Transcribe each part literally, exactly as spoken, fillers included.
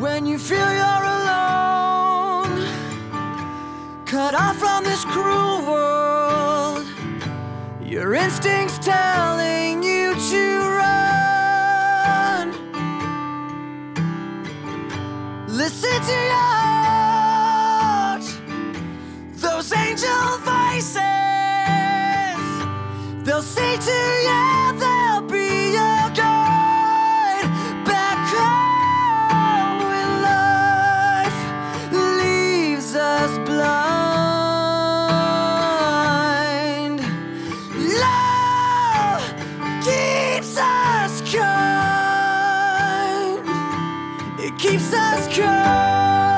When you feel you're alone, cut off from this cruel world, your instincts telling you to run. Listen to your heart, those angel voices. They'll say to you, they'll be your guide back home when life leaves us blind. Love keeps us kind. It keeps us kind.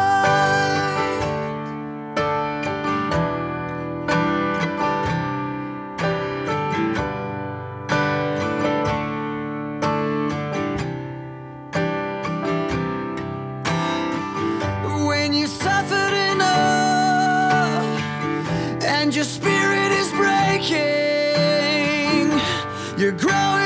When you suffered enough and your spirit is breaking, you're growing